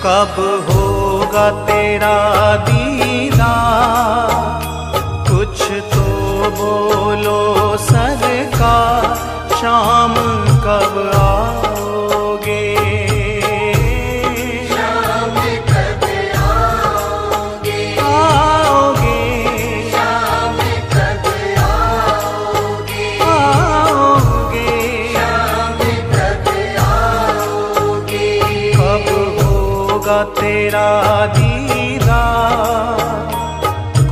कब होगा तेरा दीदार, कुछ तो बोलो सरकार, शाम कब आओगे? शाम कब आओगे? आओगे, शाम कब आओगे? आओगे, शाम कब आओगे? कब होगा तेरा दीदार।